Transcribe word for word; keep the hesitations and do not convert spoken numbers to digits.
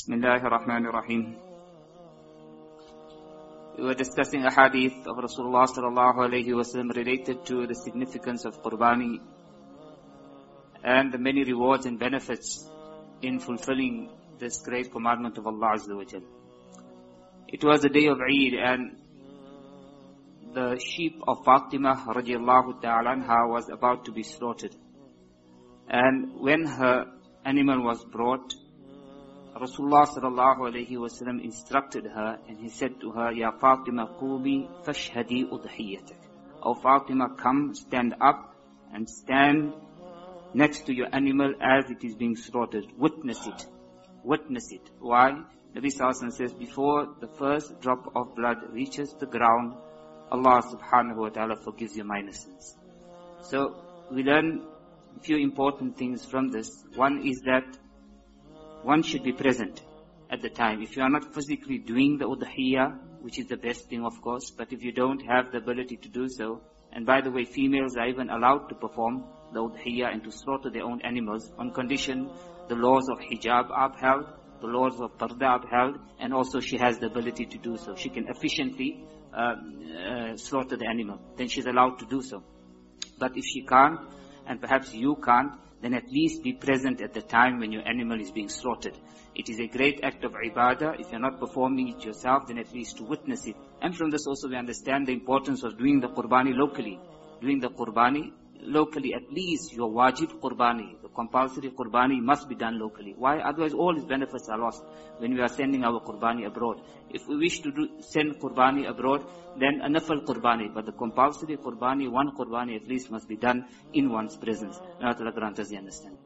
Bismillahir Rahmanir Rahim. We were discussing a hadith of Rasulullah sallallahu alayhi wasallam related to the significance of Qurbani and the many rewards and benefits in fulfilling this great commandment of Allah Azza wa Jal. It was the day of Eid, and the sheep of Fatima radiallahu ta'ala anha was about to be slaughtered. And when her animal was brought, Rasulullah sallallahu alayhi wasallam instructed her, and he said to her, Ya Fatima, qumi fashhadi udhiyatak. O Fatima, come, stand up and stand next to your animal as it is being slaughtered. Witness it. Witness it. Why? Nabi sallallahu alayhi wasallam says, before the first drop of blood reaches the ground, Allah subhanahu wa ta'ala forgives your minor sins. So we learn a few important things from this. One is that one should be present at the time. If you are not physically doing the udhiyah, which is the best thing of course, but if you don't have the ability to do so, and by the way, females are even allowed to perform the udhiyah and to slaughter their own animals on condition the laws of hijab are upheld, the laws of parda are upheld, and also she has the ability to do so. She can efficiently uh, uh, slaughter the animal. Then she's allowed to do so. But if she can't, and perhaps you can't, then at least be present at the time when your animal is being slaughtered. It is a great act of ibadah. If you're not performing it yourself, then at least to witness it. And from this also we understand the importance of doing the qurbani locally. Doing the qurbani locally, at least your wajib qurbani, the compulsory qurbani must be done locally. Why? Otherwise all its benefits are lost when we are sending our qurbani abroad. If we wish to do, send qurbani abroad, then a nafal qurbani, but the compulsory qurbani, one qurbani at least must be done in one's presence. May Allah grant us the understanding.